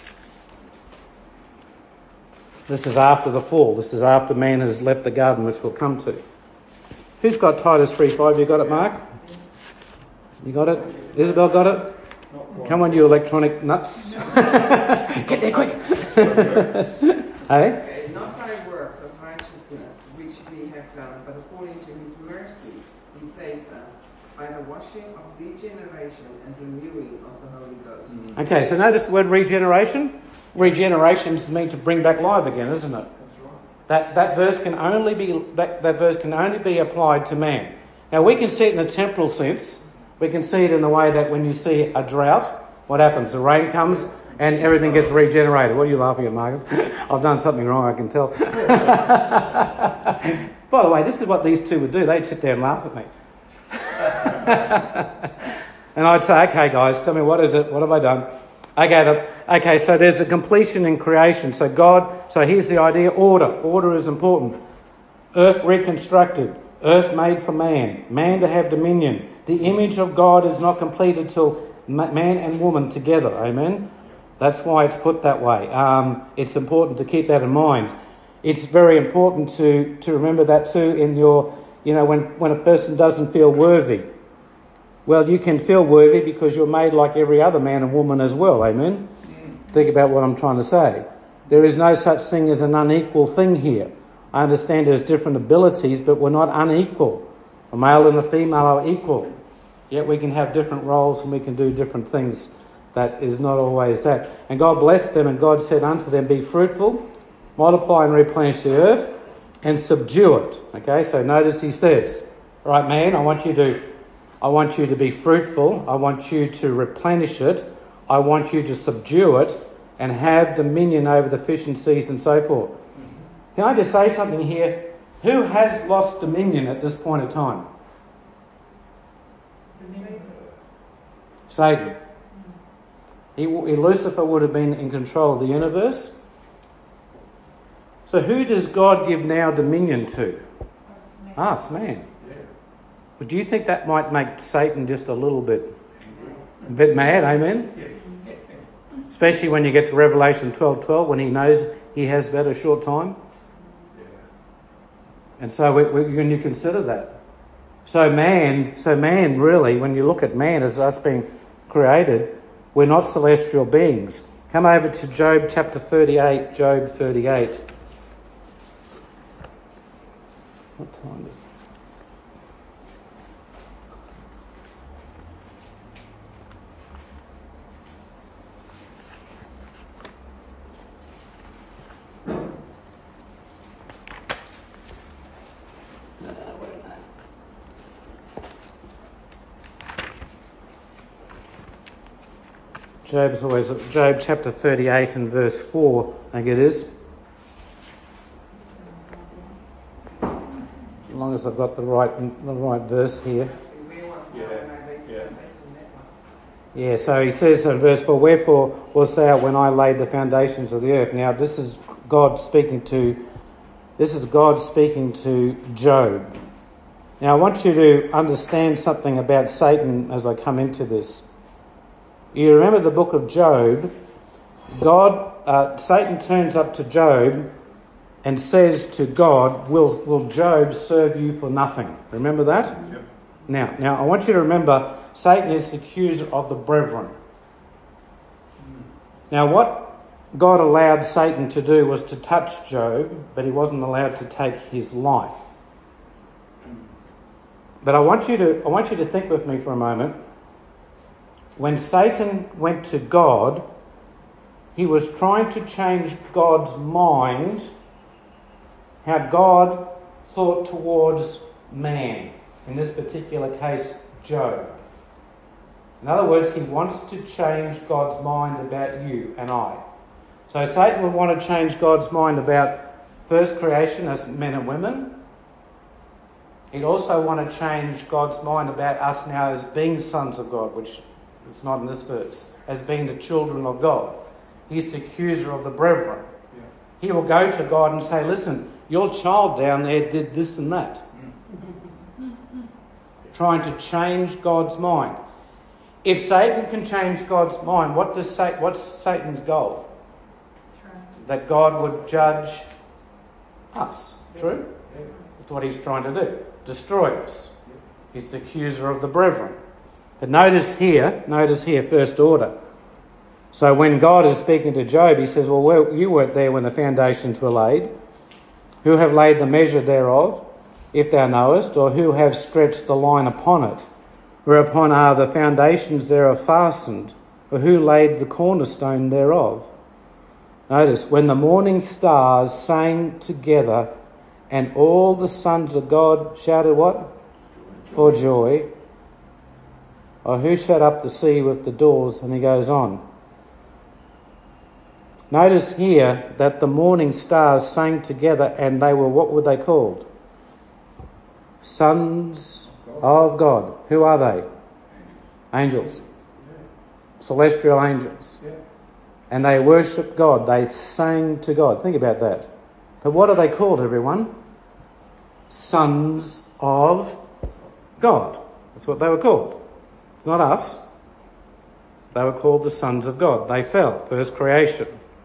This is after the fall. This is after man has left the garden, which we'll come to. Who's got Titus three five? You got it, Mark? You got it? Isabel got it? Come on, you electronic nuts. Get there quick. Hey? Not by works of righteousness which we have done, but according to his mercy he saved us by the washing of regeneration and renewing of the Holy Ghost. Okay, so notice the word regeneration. Regeneration is meant to bring back life again, isn't it? That that verse can only be that, that verse can only be applied to man. Now we can see it in a temporal sense. We can see it in the way that when you see a drought, what happens? The rain comes and everything gets regenerated. What are you laughing at, Marcus? I've done something wrong, I can tell. By the way, this is what these two would do. They'd sit there and laugh at me. And I'd say, okay, guys, tell me, what is it? What have I done? Okay, the, okay, so there's a completion in creation. So God, so here's the idea, order. Order is important. Earth reconstructed. Earth made for man. Man to have dominion. The image of God is not completed till man and woman together. Amen? That's why it's put that way. Um, it's important to keep that in mind. It's very important to, to remember that too in your, you know, when, when a person doesn't feel worthy. Well, you can feel worthy because you're made like every other man and woman as well. Amen? Think about what I'm trying to say. There is no such thing as an unequal thing here. I understand there's different abilities, but we're not unequal. A male and a female are equal. Yet we can have different roles and we can do different things. That is not always that. And God blessed them, and God said unto them, be fruitful, multiply and replenish the earth, and subdue it. Okay, so notice he says, right, man, I want you to I want you to be fruitful. I want you to replenish it. I want you to subdue it and have dominion over the fish and seas and so forth. Can I just say something here? Who has lost dominion at this point in time? Satan. He, Lucifer would have been in control of the universe. So who does God give now dominion to? Us, man. But do you think that might make Satan just a little bit, a bit mad? Amen? Especially when you get to Revelation twelve twelve, when he knows he has but a short time. And so we, we, when you consider that. So man, so man really, when you look at man as us being created, we're not celestial beings. Come over to Job chapter thirty-eight, Job thirty-eight. What time is it? Job's always Job chapter thirty-eight and verse four, I think it is. As long as I've got the right the right verse here. Yeah, yeah. Yeah, so he says in verse four, "Wherefore was thou when I laid the foundations of the earth?" Now this is God speaking to this is God speaking to Job. Now I want you to understand something about Satan as I come into this. You remember the book of Job, God, uh, Satan turns up to Job and says to God, will, will Job serve you for nothing? Remember that? Yep. Now, now, I want you to remember, Satan is the accuser of the brethren. Now, what God allowed Satan to do was to touch Job, but he wasn't allowed to take his life. But I want you to, I want you to think with me for a moment. When Satan went to God, he was trying to change God's mind, how God thought towards man, in this particular case, Job. In other words, he wants to change God's mind about you and I. So Satan would want to change God's mind about first creation as men and women. He'd also want to change God's mind about us now as being sons of God, which it's not in this verse, as being the children of God. He's the accuser of the brethren. Yeah. He will go to God and say, listen, your child down there did this and that. Trying to change God's mind. If Satan can change God's mind, what does Sa- what's Satan's goal? That God would judge us. True? Yeah. That's what he's trying to do. Destroy us. He's the accuser of the brethren. But notice here, notice here, first order. So when God is speaking to Job, he says, well, well, you weren't there when the foundations were laid. Who have laid the measure thereof, if thou knowest, or who have stretched the line upon it? Whereupon are the foundations thereof fastened, or who laid the cornerstone thereof? Notice, when the morning stars sang together, and all the sons of God shouted what? For joy. Or who shut up the sea with the doors? And he goes on. Notice here that the morning stars sang together and they were, what were they called? Sons of God. Who are they? Angels. Celestial angels. And they worshipped God. They sang to God. Think about that. But what are they called, everyone? Sons of God. That's what they were called. It's not us. They were called the sons of God. They fell. First creation.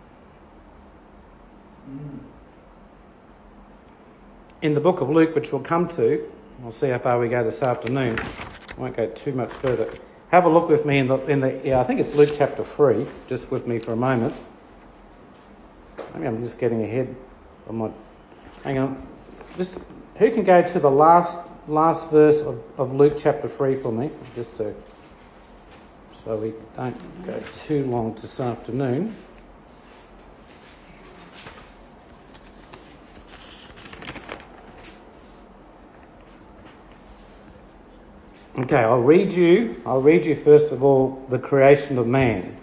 In the book of Luke, which we'll come to, we'll see how far we go this afternoon. I won't go too much further. Have a look with me in the, in the yeah, I think it's Luke chapter three, just with me for a moment. Maybe I'm just getting ahead of my... Hang on. Just, who can go to the last last verse of, of Luke chapter three for me? Just to, so we don't go too long this afternoon. Okay, I'll read you, I'll read you first of all the creation of man.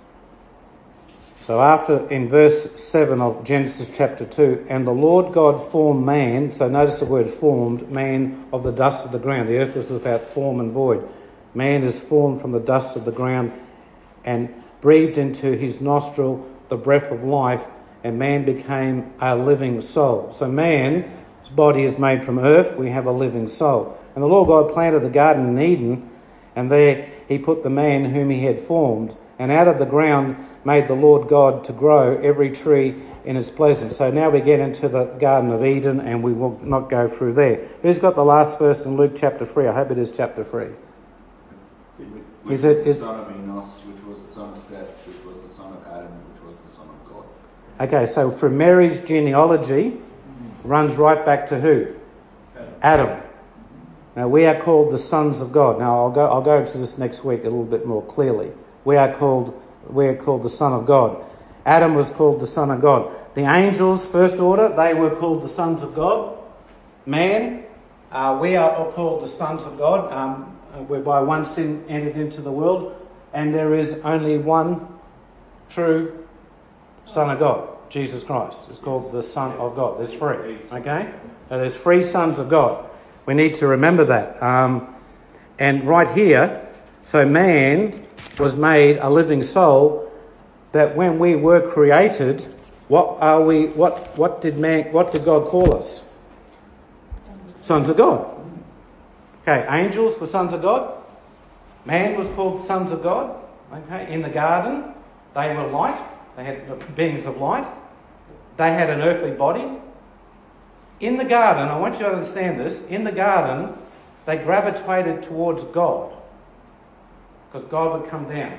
So after, in verse seven of Genesis chapter two, and the Lord God formed man, so notice the word formed, man of the dust of the ground. The earth was without form and void. Man is formed from the dust of the ground and breathed into his nostril the breath of life, and man became a living soul. So man's body is made from earth, we have a living soul. And the Lord God planted the garden in Eden, and there he put the man whom he had formed. And out of the ground made the Lord God to grow every tree in its pleasance. So now we get into the Garden of Eden, and we will not go through there. Who's got the last verse in Luke chapter three? I hope it is chapter three. Which Is it- was the is- son of Enos, which was the son of Seth, which was the son of Adam, which was the son of God. Okay, so from Mary's genealogy runs right back to who? Adam. Now we are called the sons of God. Now I'll go I'll go into this next week a little bit more clearly. We are called we are called the son of God. Adam was called the son of God. The angels, first order, they were called the sons of God. Man, uh, we are all called the sons of God, um, whereby one sin entered into the world, and there is only one true Son of God, Jesus Christ. It's called the Son of God. There's three, okay? So there's three sons of God. We need to remember that. Um, and right here, so man was made a living soul, that when we were created, what are we? What what did man? What did God call us? Sons of God. Okay, angels were sons of God. Man was called sons of God. Okay, in the garden, they were light. They had beings of light. They had an earthly body. In the garden, I want you to understand this. In the garden, they gravitated towards God, because God would come down.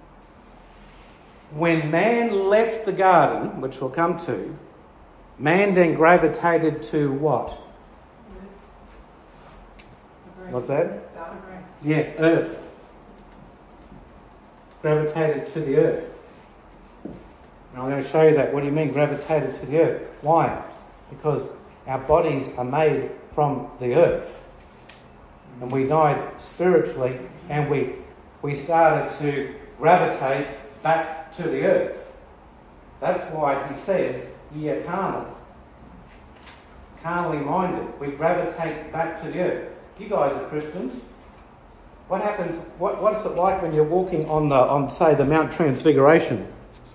When man left the garden, which we'll come to, man then gravitated to what? What's that? Yeah, earth. Gravitated to the earth. And I'm going to show you that. What do you mean gravitated to the earth? Why? Because our bodies are made from the earth. And we died spiritually, and we we started to gravitate back to the earth. That's why he says, ye are carnal. Carnally minded. We gravitate back to the earth. You guys are Christians. What happens, what, what's it like when you're walking on the, on say, the Mount Transfiguration?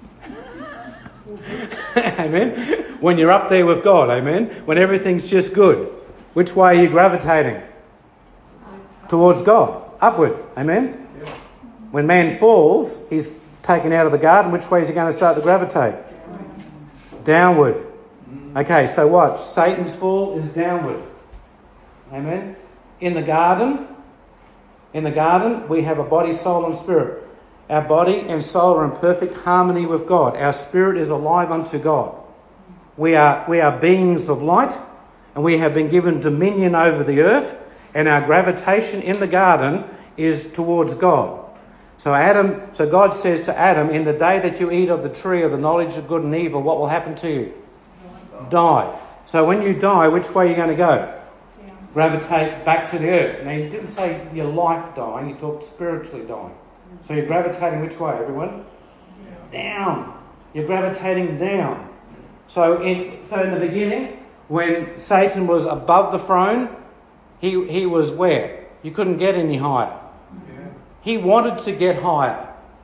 Amen? When you're up there with God, amen? When everything's just good. Which way are you gravitating? Towards God. Upward, amen? When man falls, he's taken out of the garden. Which way is he going to start to gravitate? Downward. Okay, so what? Satan's fall is downward. Amen? In the garden, in the garden, we have a body, soul and spirit. Our body and soul are in perfect harmony with God. Our spirit is alive unto God. We are, we are beings of light, and we have been given dominion over the earth, and our gravitation in the garden is towards God. So Adam, so God says to Adam, in the day that you eat of the tree of the knowledge of good and evil, what will happen to you? Die. So when you die, which way are you going to go? Yeah. Gravitate back to the earth. Now, you didn't say your life dying, you talked spiritually dying. So you're gravitating which way, everyone? Yeah. Down. You're gravitating down. So in so in the beginning, when Satan was above the throne, he, he was where? You couldn't get any higher. Yeah. He wanted to get higher.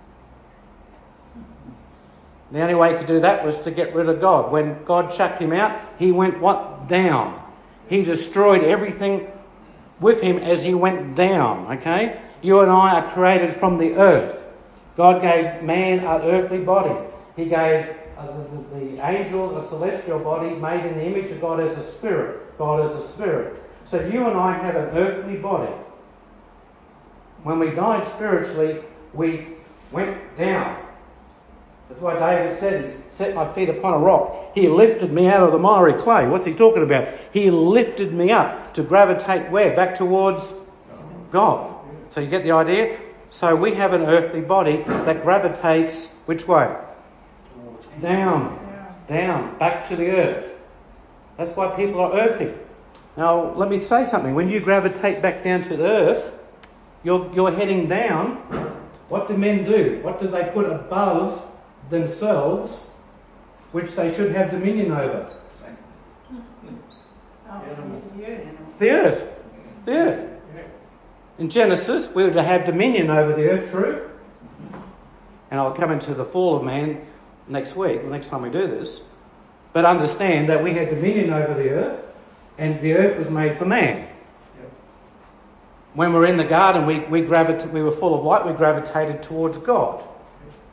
The only way he could do that was to get rid of God. When God chucked him out, he went what? Down. He destroyed everything with him as he went down, okay? You and I are created from the earth. God gave man an earthly body. He gave uh, the, the angels a celestial body made in the image of God as a spirit. God is a spirit. So you and I have an earthly body. When we died spiritually, we went down. That's why David said, he set my feet upon a rock. He lifted me out of the miry clay. What's he talking about? He lifted me up to gravitate where? Back towards God. So you get the idea? So we have an earthly body that gravitates which way? Down. Down. Back to the earth. That's why people are earthy. Now, let me say something. When you gravitate back down to the earth, you're, you're heading down. What do men do? What do they put above themselves, which they should have dominion over? The earth. The earth. In Genesis, we were to have dominion over the earth, true? And I'll come into the fall of man next week, the next time we do this. But understand that we had dominion over the earth, and the earth was made for man. When we were in the garden, we, we, gravita- we were full of light, we gravitated towards God.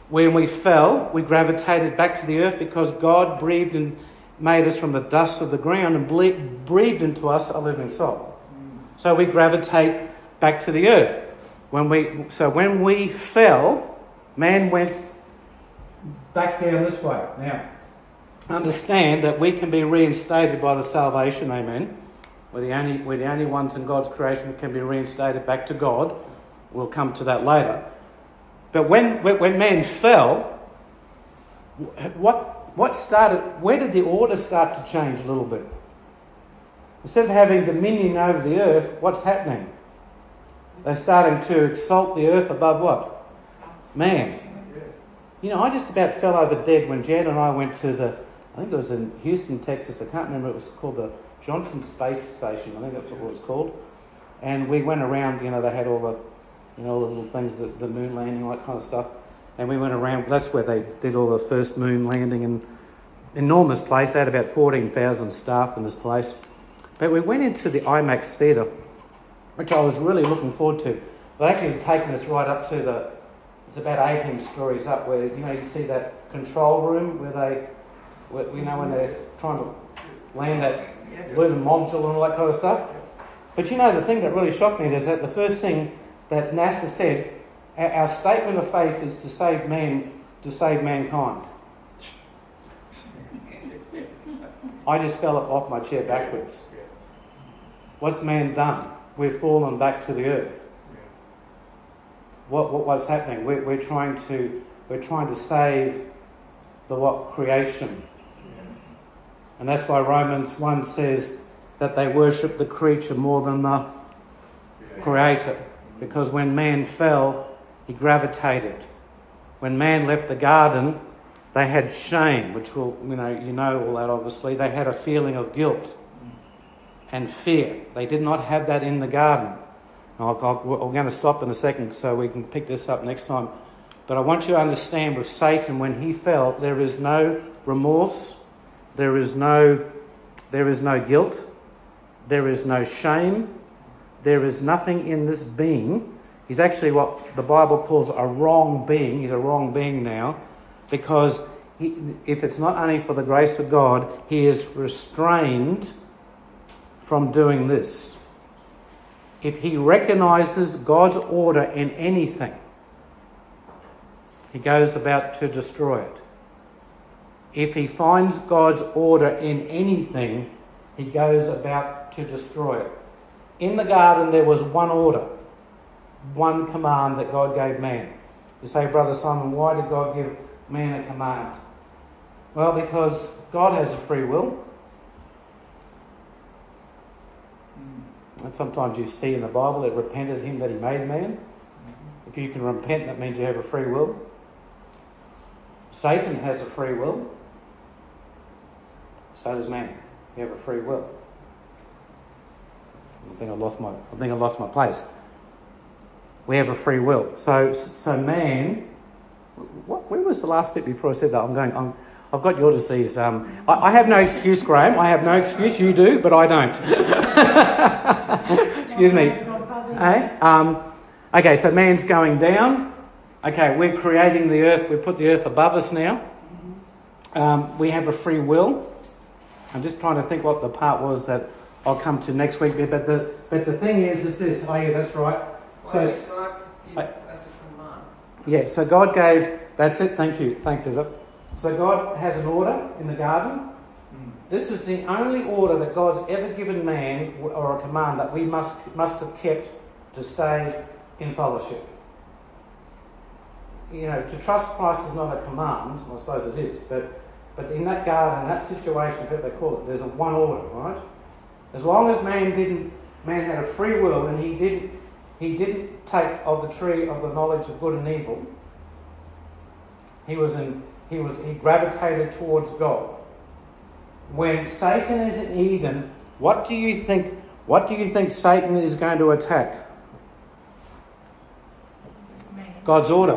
When we fell, we gravitated back to the earth because God breathed and made us from the dust of the ground and ble- breathed into us a living soul. So we gravitate back to the earth. When we, so when we fell, man went back down this way. Now, understand that we can be reinstated by the salvation, amen. We're the only, we're the only ones in God's creation that can be reinstated back to God. We'll come to that later. But when, when man fell, what, what started, where did the order start to change a little bit? Instead of having dominion over the earth, what's happening? They're starting to exalt the earth above what? Man. You know, I just about fell over dead when Jan and I went to the, I think it was in Houston, Texas, I can't remember, it was called the Johnson Space Station, I think that's what it was called. And we went around, you know, they had all the, you know, all the little things, the, the moon landing, all that kind of stuff. And we went around, that's where they did all the first moon landing, and enormous place, they had about fourteen thousand staff in this place. But we went into the IMAX theatre, which I was really looking forward to. They actually had taken us right up to the, it's about eighteen stories up, where, you know, you see that control room where they, where, you know, when they're trying to land that lunar module and all that kind of stuff. But you know, the thing that really shocked me is that the first thing that NASA said, our, our statement of faith is to save man, to save mankind. I just fell up off my chair backwards. What's man done? We've fallen back to the earth. What, what what's happening? We're, we're trying to we're trying to save the what creation, and that's why Romans one says that they worship the creature more than the creator, because when man fell, he gravitated. When man left the garden, they had shame, which will you know you know all that obviously. They had a feeling of guilt and fear. They did not have that in the garden. I'll, I'll, we're going to stop in a second so we can pick this up next time. But I want you to understand, with Satan, when he fell, there is no remorse, there is no, there is no guilt, there is no shame, there is nothing in this being. He's actually what the Bible calls a wrong being. He's a wrong being now, because he, if it's not only for the grace of God, he is restrained from doing this. If he recognises God's order in anything, he goes about to destroy it. If he finds God's order in anything, he goes about to destroy it. In the garden, there was one order, one command that God gave man. You say, Brother Simon, why did God give man a command? Well, because God has a free will. And sometimes you see in the Bible, it repented him that he made man. If you can repent, that means you have a free will. Satan has a free will. So does man. You have a free will. I think I lost my. I think I lost my place. We have a free will. So, so man. What? Where was the last bit before I said that? I'm going. I'm, I've got your disease. Um, I, I have no excuse, Graham. I have no excuse. You do, but I don't. Excuse me. Hey? Um, okay, so man's going down. Okay, we're creating the earth. We put the earth above us now. Um, we have a free will. I'm just trying to think what the part was that I'll come to next week. But the but the thing is, is this. Oh yeah, that's right. So. I, yeah. So God gave. That's it. Thank you. Thanks, Ezra. So God has an order in the garden. This is the only order that God's ever given man, or a command that we must must have kept to stay in fellowship. You know, to trust Christ is not a command. Well, I suppose it is, but but in that garden, in that situation, whatever they call it, there's a one order, right? As long as man didn't, man had a free will, and he didn't he didn't take of the tree of the knowledge of good and evil. He was in. He was he gravitated towards God. When Satan is in Eden, what do you think? What do you think Satan is going to attack? God's order.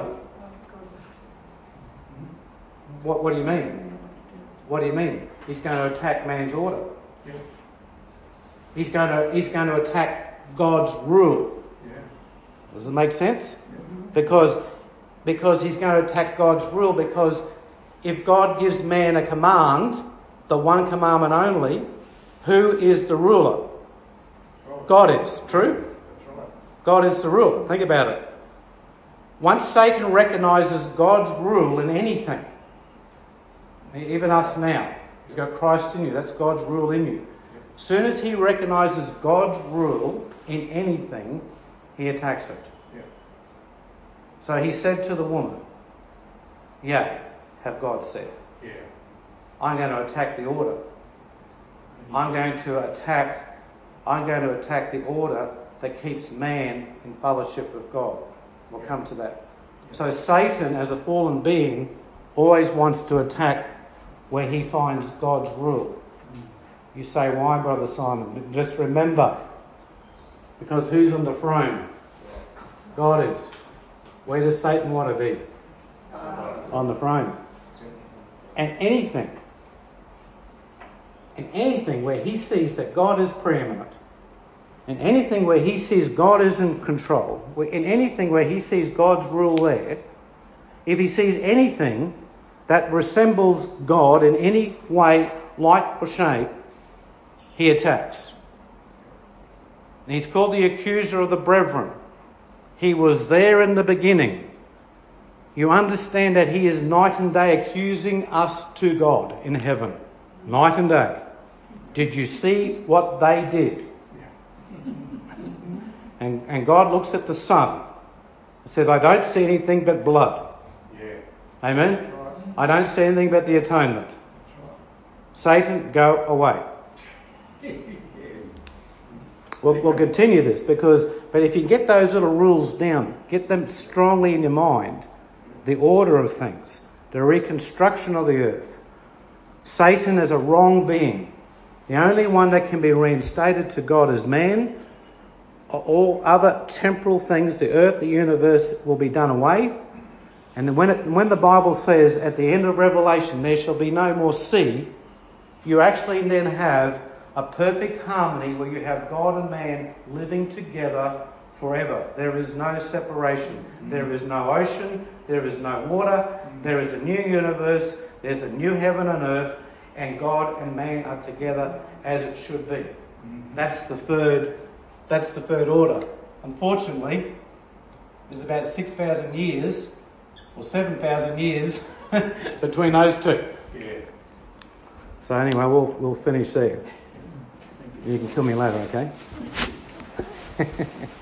What What do you mean? What do you mean? He's going to attack man's order. He's going to He's going to attack God's rule. Does it make sense? Because because he's going to attack God's rule, because if God gives man a command, the one commandment only, who is the ruler? God is. True? God is the ruler. Think about it. Once Satan recognises God's rule in anything, even us now, you've got Christ in you, that's God's rule in you. As soon as he recognises God's rule in anything, he attacks it. So he said to the woman, yea, have God said. Yeah. I'm going to attack the order. I'm going to attack I'm going to attack the order that keeps man in fellowship with God. We'll come to that. So Satan, as a fallen being, always wants to attack where he finds God's rule. You say, why, Brother Simon? Just remember, because who's on the throne? God is. Where does Satan want to be? On the throne. And anything, and anything where he sees that God is preeminent, and anything where he sees God is in control, in anything where he sees God's rule there, if he sees anything that resembles God in any way, like or shape, he attacks. And he's called the accuser of the brethren. He was there in the beginning. You understand that he is night and day accusing us to God in heaven. Night and day. Did you see what they did? And, and God looks at the Son and says, I don't see anything but blood. Yeah. Amen? I don't see anything but the atonement. Satan, go away. We'll, we'll continue this because, but if you get those little rules down, get them strongly in your mind, the order of things, the reconstruction of the earth. Satan is a wrong being. The only one that can be reinstated to God is man. All other temporal things, the earth, the universe, will be done away. And then when, it, when the Bible says at the end of Revelation, there shall be no more sea, you actually then have a perfect harmony where you have God and man living together forever. There is no separation. There is no ocean. There is no water. There is a new universe. There's a new heaven and earth. And God and man are together as it should be. That's the third, that's the third order. Unfortunately, there's about six thousand years or seven thousand years between those two. Yeah. So anyway, we'll we'll finish there. You can kill me later, okay?